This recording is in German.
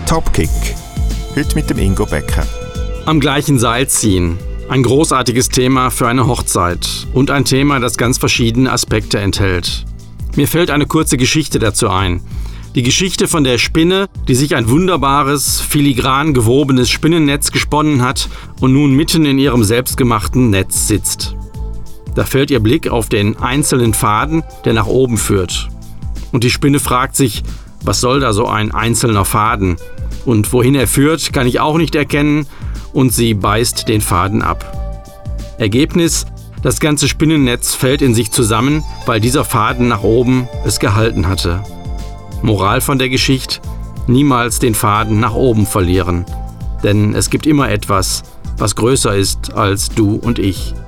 Topkick. Heute mit dem Ingo Becker. Am gleichen Seil ziehen. Ein großartiges Thema für eine Hochzeit. Und ein Thema, das ganz verschiedene Aspekte enthält. Mir fällt eine kurze Geschichte dazu ein. Die Geschichte von der Spinne, die sich ein wunderbares, filigran gewobenes Spinnennetz gesponnen hat und nun mitten in ihrem selbstgemachten Netz sitzt. Da fällt ihr Blick auf den einzelnen Faden, der nach oben führt. Und die Spinne fragt sich, was soll da so ein einzelner Faden? Und wohin er führt, kann ich auch nicht erkennen, und sie beißt den Faden ab. Ergebnis: Das ganze Spinnennetz fällt in sich zusammen, weil dieser Faden nach oben es gehalten hatte. Moral von der Geschichte: Niemals den Faden nach oben verlieren. Denn es gibt immer etwas, was größer ist als du und ich.